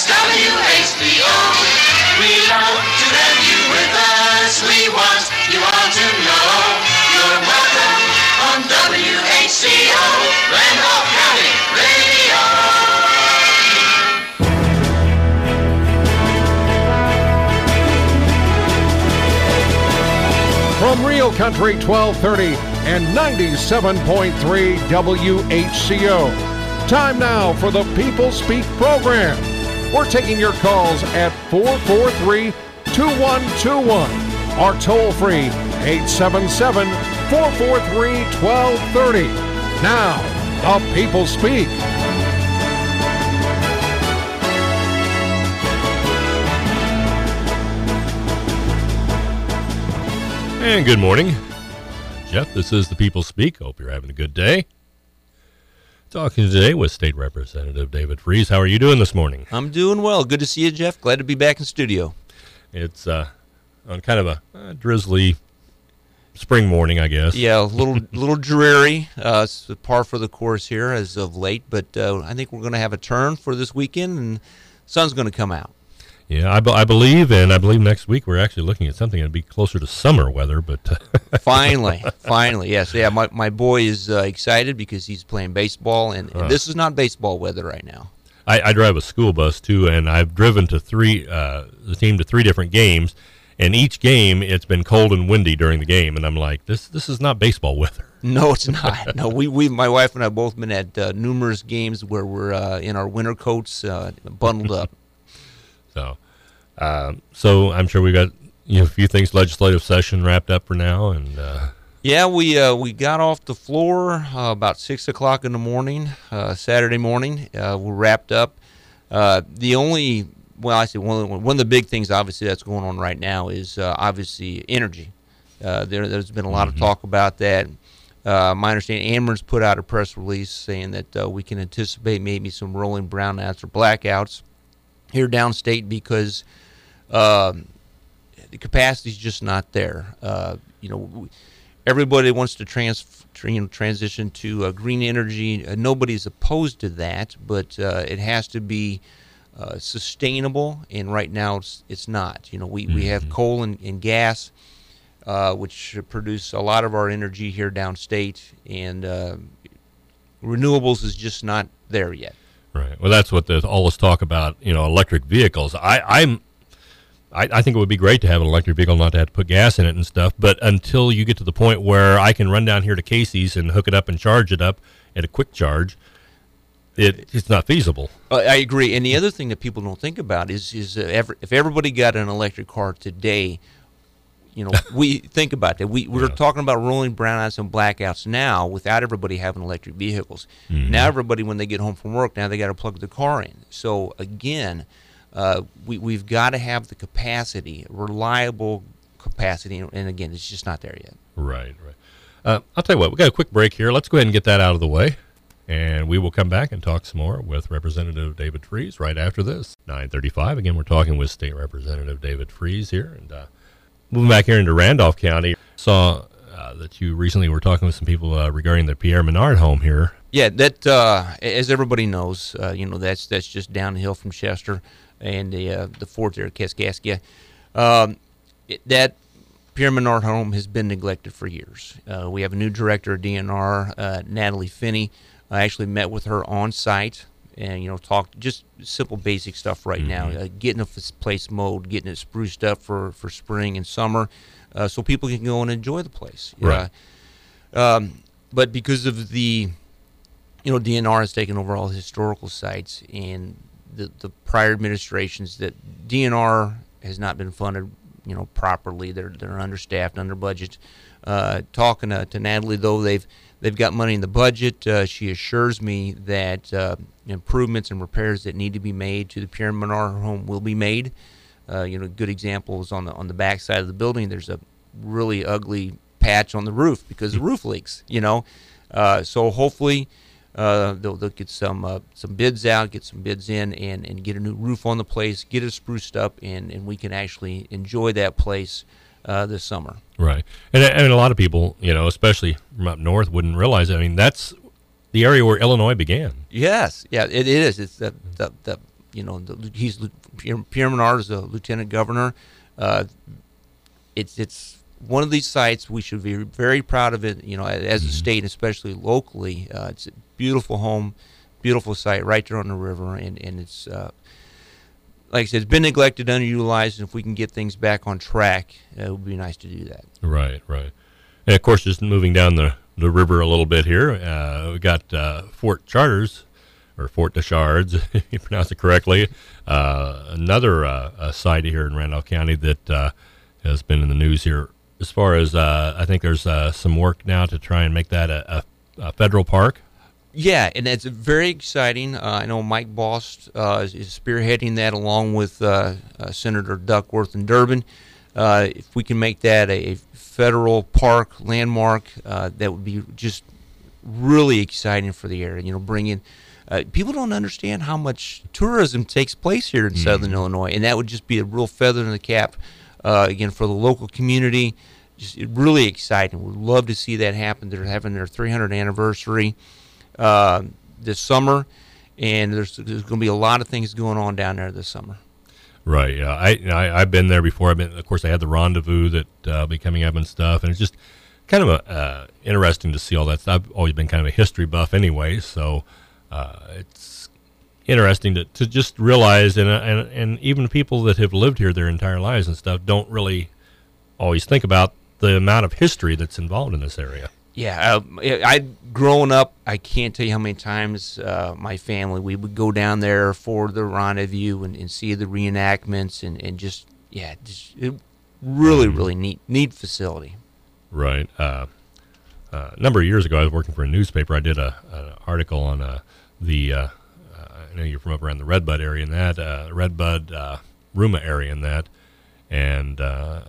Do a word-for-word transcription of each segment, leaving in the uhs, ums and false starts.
W H B O. We love to have you with us. We want you all to know you're welcome on W H C O, Randolph County Radio. From Real Country twelve thirty and ninety-seven point three W H C O. Time now for the People Speak program. We're taking your calls at four four three, two one two one or toll free eight seven seven, four four three, one two three zero. Now, the People Speak. And good morning. Jeff, this is the People Speak. Hope you're having a good day. Talking today with State Representative David Freese. How are you doing this morning? I'm doing well. Good to see you, Jeff. Glad to be back in studio. It's uh, on kind of a uh, drizzly spring morning, I guess. Yeah, a little little dreary. Uh, it's par for the course here as of late, but uh, I think we're going to have a turn for this weekend, and the sun's going to come out. Yeah, I, b- I believe, and I believe next week we're actually looking at something that'd be closer to summer weather. But uh, finally, finally, yes, yeah. My my boy is uh, excited because he's playing baseball, and, and uh, this is not baseball weather right now. I, I drive a school bus too, and I've driven to three uh, the team to three different games, and each game it's been cold and windy during the game, and I'm like, this this is not baseball weather. No, it's not. No, we we my wife and I both been at uh, numerous games where we're uh, in our winter coats, uh, bundled up. So, uh, so I'm sure we got you know a few things legislative session wrapped up for now, and uh, yeah, we uh, we got off the floor uh, about six o'clock in the morning, uh, Saturday morning. Uh, we wrapped up. Uh, the only well, I say one of the, one of the big things obviously that's going on right now is uh, obviously energy. Uh, there, there's been a lot mm-hmm. of talk about that. Uh, my understanding, Amherst put out a press release saying that uh, we can anticipate maybe some rolling brownouts or blackouts here downstate because um, the capacity is just not there. Uh, you know, everybody wants to trans, you know, transition to uh, green energy. Uh, nobody's opposed to that, but uh, it has to be uh, sustainable. And right now, it's it's not. You know, we, mm-hmm. we have coal and, and gas, uh, which produce a lot of our energy here downstate, and uh, renewables is just not there yet. Right. Well, that's what there's all this talk about, you know, electric vehicles. I, I'm, I, I think it would be great to have an electric vehicle, not to have to put gas in it and stuff. But until you get to the point where I can run down here to Casey's and hook it up and charge it up at a quick charge, it it's not feasible. Uh, I agree. And the other thing that people don't think about is is uh, every, if everybody got an electric car today, you know, we think about that. We we're yeah. talking about rolling brownouts and blackouts now without everybody having electric vehicles. Mm-hmm. Now everybody, when they get home from work, now they got to plug the car in. So again, uh, we we've got to have the capacity, reliable capacity, and again, it's just not there yet. Right, right. Uh, I'll tell you what. We got a quick break here. Let's go ahead and get that out of the way, and we will come back and talk some more with Representative David Freese right after this. nine thirty-five. Again, we're talking with State Representative David Freese here, and. Uh, Moving back here into Randolph County, saw uh, that you recently were talking with some people uh, regarding the Pierre Menard home here. Yeah, that uh, as everybody knows, uh, you know that's that's just downhill from Chester and the uh, the fort there at Kaskaskia. Um, it, that Pierre Menard home has been neglected for years. Uh, we have a new director of D N R, uh, Natalie Finney. I actually met with her on site. And, you know, talk just simple basic stuff right mm-hmm. now, uh, getting a place mowed, getting it spruced up for, for spring and summer uh, so people can go and enjoy the place. Right. Uh, um, but because of the, you know, D N R has taken over all the historical sites and the, the prior administrations that D N R has not been funded, you know, properly. They're they're understaffed, under budget. Uh, talking to, to Natalie, though, they've They've got money in the budget. Uh, she assures me that uh, improvements and repairs that need to be made to the Pierre Menard home will be made. Uh, you know, good example is on the on the back side of the building. There's a really ugly patch on the roof because the roof leaks. You know, uh, so hopefully uh, they'll, they'll get some uh, some bids out, get some bids in, and, and get a new roof on the place, get it spruced up, and, and we can actually enjoy that place uh, this summer. Right. And, and a lot of people, you know, especially from up north, wouldn't realize it. I mean, that's the area where Illinois began. Yes. Yeah, it is. It's the, the, the you know, the, he's Pierre, Pierre Menard is the lieutenant governor. Uh, it's it's one of these sites we should be very proud of it. You know, as a state, especially locally, uh, it's a beautiful home, beautiful site right there on the river, and and it's. Uh, Like I said, it's been neglected, underutilized, and if we can get things back on track, uh, it would be nice to do that. Right, right. And of course, just moving down the, the river a little bit here, uh, we got uh, Fort Chartres, or Fort Deschardes, if you pronounce it correctly. Uh, another uh, a site here in Randolph County that uh, has been in the news here. As far as, uh, I think there's uh, some work now to try and make that a, a, a federal park. Yeah, and it's very exciting. Uh, I know Mike Bost uh, is, is spearheading that along with uh, uh, Senator Duckworth and Durbin. Uh, if we can make that a, a federal park landmark, uh, that would be just really exciting for the area. You know, bringing uh, people don't understand how much tourism takes place here in mm-hmm. Southern Illinois, and that would just be a real feather in the cap uh, again for the local community. Just really exciting. We'd love to see that happen. They're having their three hundredth anniversary. Uh, this summer, and there's, there's going to be a lot of things going on down there this summer. Right. Yeah. I, I I've been there before. I've been, of course, I had the rendezvous that uh, will be coming up and stuff, and it's just kind of a, uh, interesting to see all that stuff. I've always been kind of a history buff, anyway, so uh, it's interesting to, to just realize, and, and and even people that have lived here their entire lives and stuff don't really always think about the amount of history that's involved in this area. Yeah, uh, I growing up, I can't tell you how many times uh, my family, we would go down there for the rendezvous and, and see the reenactments and, and just, yeah, just it, really, really neat, neat facility. Right. Uh, uh, a number of years ago, I was working for a newspaper. I did a an article on uh, the, uh, uh, I know you're from up around the Redbud area in that, uh, Redbud, uh, Ruma area in that, and uh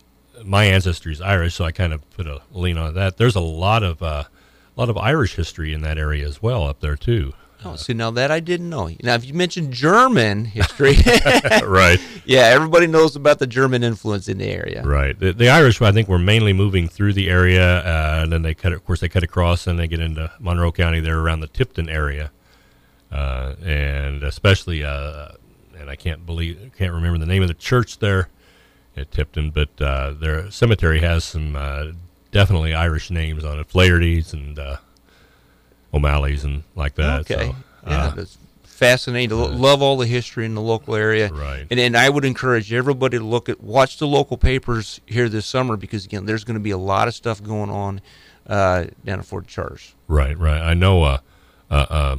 my ancestry is Irish, so I kind of put a lean on that. There's a lot of uh, a lot of Irish history in that area as well up there too. Oh, see, now that I didn't know. Now, if you mentioned German history, right? Yeah, everybody knows about the German influence in the area. Right. The, the Irish, I think, were mainly moving through the area, uh, and then they cut. Of course, they cut across, and they get into Monroe County. They're around the Tipton area, uh, and especially, uh, and I can't believe, can't remember the name of the church there at Tipton, but uh, their cemetery has some uh, definitely Irish names on it, Flaherty's and uh, O'Malley's and like that. Okay, so, yeah, uh, that's fascinating. Uh, Love all the history in the local area, right? And and I would encourage everybody to look at, watch the local papers here this summer, because again, there's going to be a lot of stuff going on uh, down at Fort Chartres. Right, right. I know uh, uh, uh,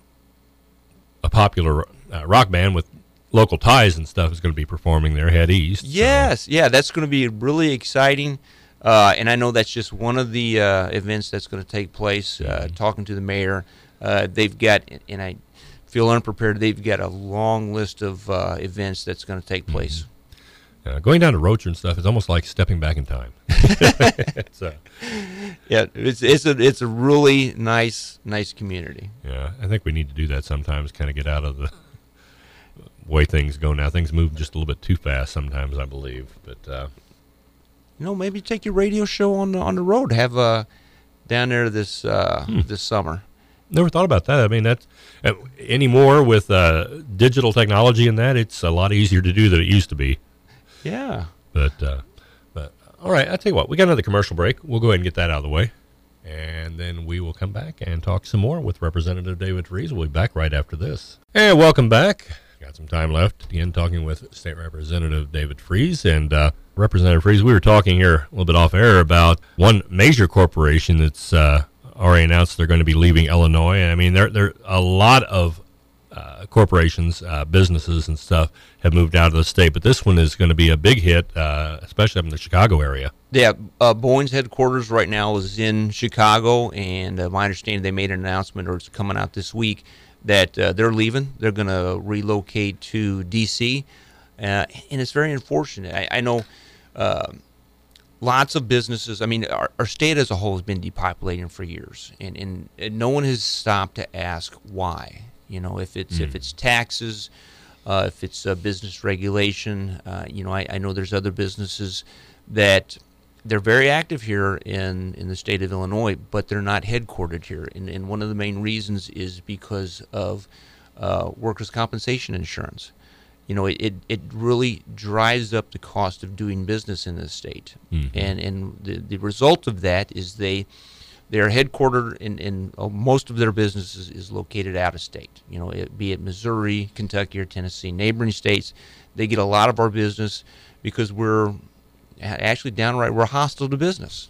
a popular uh, rock band with local ties and stuff is going to be performing there, Head East. Yes, so. Yeah, that's going to be really exciting, uh, and I know that's just one of the uh, events that's going to take place. Uh, mm-hmm. Talking to the mayor, uh, they've got, and I feel unprepared, they've got a long list of uh, events that's going to take place. Mm-hmm. Uh, going down to Rocher and stuff is almost like stepping back in time. it's, uh, yeah, it's it's a it's a really nice nice community. Yeah, I think we need to do that sometimes. Kind of get out of the way things go now. Things move just a little bit too fast sometimes, I believe. But uh, you know, maybe take your radio show on the on the road. Have uh down there this uh, hmm. this summer. Never thought about that. I mean, that's uh, anymore with uh, digital technology and that, it's a lot easier to do than it used to be. Yeah. But uh, but all right, I'll tell you what. We got another commercial break. We'll go ahead and get that out of the way, and then we will come back and talk some more with Representative David Freese. We'll be back right after this. And welcome back. Got some time left. Again, talking with State Representative David Freese. And uh, Representative Freese, we were talking here a little bit off air about one major corporation that's uh, already announced they're going to be leaving Illinois. And I mean, there there a lot of uh, corporations, uh, businesses and stuff have moved out of the state. But this one is going to be a big hit, uh, especially up in the Chicago area. Yeah, uh, Boeing's headquarters right now is in Chicago. And uh, my understanding, they made an announcement, or it's coming out this week, that uh, they're leaving. They're going to relocate to D C, uh, and it's very unfortunate. I, I know uh, lots of businesses. I mean, our, our state as a whole has been depopulating for years, and, and, and no one has stopped to ask why. You know, if it's mm. if it's taxes, uh, if it's uh, business regulation. Uh, you know, I, I know there's other businesses that they're very active here in, in the state of Illinois, but they're not headquartered here. And, and one of the main reasons is because of uh, workers' compensation insurance. You know, it, it, it really drives up the cost of doing business in this state. Mm-hmm. And and the, the result of that is they, they're headquartered in, in uh, most of their business is, is located out of state. You know, it, be it Missouri, Kentucky, or Tennessee, neighboring states. They get a lot of our business because we're actually downright, we're hostile to business.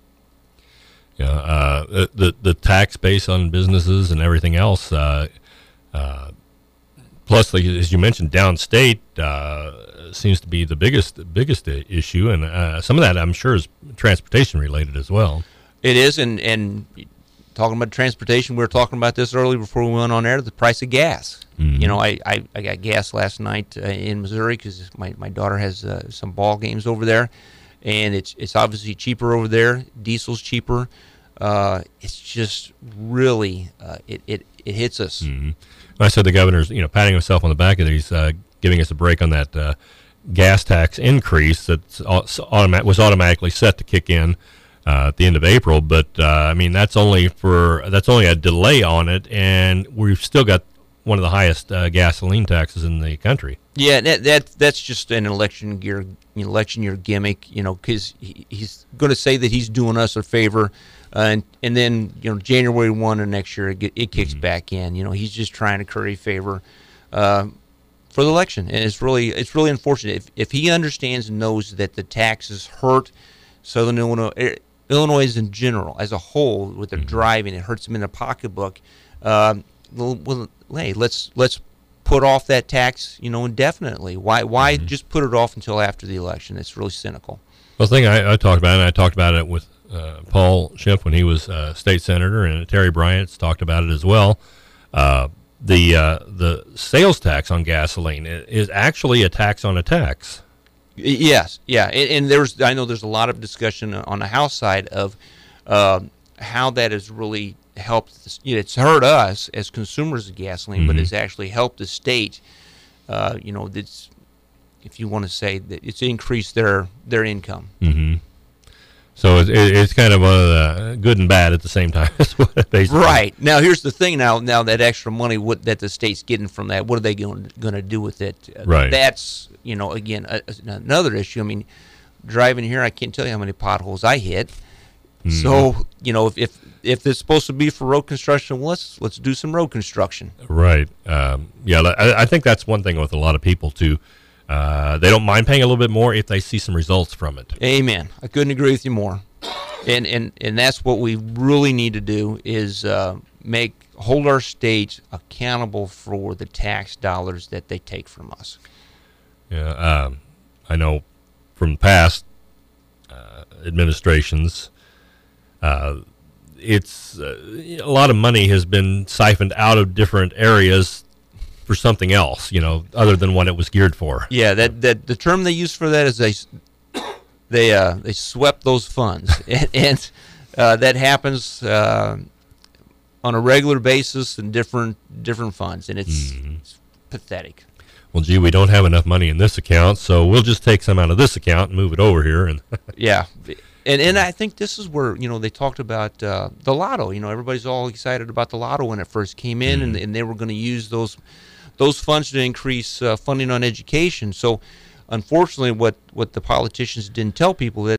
Yeah, uh, the, the tax base on businesses and everything else, uh, uh, plus, like, as you mentioned, downstate uh, seems to be the biggest biggest issue, and uh, some of that I'm sure is transportation related as well. It is, and and talking about transportation, we were talking about this earlier before we went on air. The price of gas. Mm-hmm. You know, I, I, I got gas last night uh, in Missouri because my, my daughter has uh, some ball games over there, and it's it's obviously cheaper over there. Diesel's cheaper. Uh, it's just really uh, it, it it hits us. Mm-hmm. I said the governor's, you know, patting himself on the back, and he's uh, giving us a break on that uh, gas tax increase that automa- was automatically set to kick in uh, at the end of April. But uh, I mean, that's only for that's only a delay on it, and we've still got one of the highest uh, gasoline taxes in the country. Yeah, that, that that's just an election year election year gimmick, you know, because he, he's going to say that he's doing us a favor. Uh, and and then, you know, January first of next year, it, get, it kicks mm-hmm. back in. You know, he's just trying to curry favor uh, for the election, and it's really it's really unfortunate. If if he understands and knows that the taxes hurt Southern Illinois, Illinois in general as a whole with their mm-hmm. driving, it hurts them in their pocketbook. Um, well, well, hey, let's let's put off that tax, you know, indefinitely. Why why mm-hmm. just put it off until after the election? It's really cynical. Well, the thing I, I talked about, and I talked about it with Uh, Paul Schimpf when he was uh, state senator, and Terry Bryant's talked about it as well. Uh, the uh, the sales tax on gasoline is actually a tax on a tax. Yes, yeah, and, and there's I know there's a lot of discussion on the House side of uh, how that has really helped. You know, it's hurt us as consumers of gasoline, mm-hmm. but it's actually helped the state. Uh, you know, that's, if you want to say that, it's increased their their income. Mm-hmm. So it, it, it's kind of one of the good and bad at the same time. Basically. Right. Now, here's the thing. Now, now that extra money what, that the state's getting from that, what are they going going to do with it? Right. That's, you know, again, a, another issue. I mean, driving here, I can't tell you how many potholes I hit. Mm-hmm. So, you know, if, if if it's supposed to be for road construction, well, let's let's do some road construction. Right. Um, yeah, I, I think that's one thing with a lot of people too. Uh, they don't mind paying a little bit more if they see some results from it. Amen. I couldn't agree with you more. And and, and that's what we really need to do is uh, make hold our state accountable for the tax dollars that they take from us. Yeah, um, I know from past uh, administrations, uh, it's uh, a lot of money has been siphoned out of different areas for something else, you know, other than what it was geared for. Yeah, that that the term they use for that is they they uh, they swept those funds, and, and uh, that happens uh, on a regular basis in different different funds, and it's, mm-hmm. it's pathetic. Well, gee, we don't have enough money in this account, so we'll just take some out of this account and move it over here. And yeah, and and I think this is where, you know, they talked about uh, the lotto. You know, everybody's all excited about the lotto when it first came in, mm-hmm. and, and they were going to use those. those funds to increase uh, funding on education. So, unfortunately, what, what the politicians didn't tell people that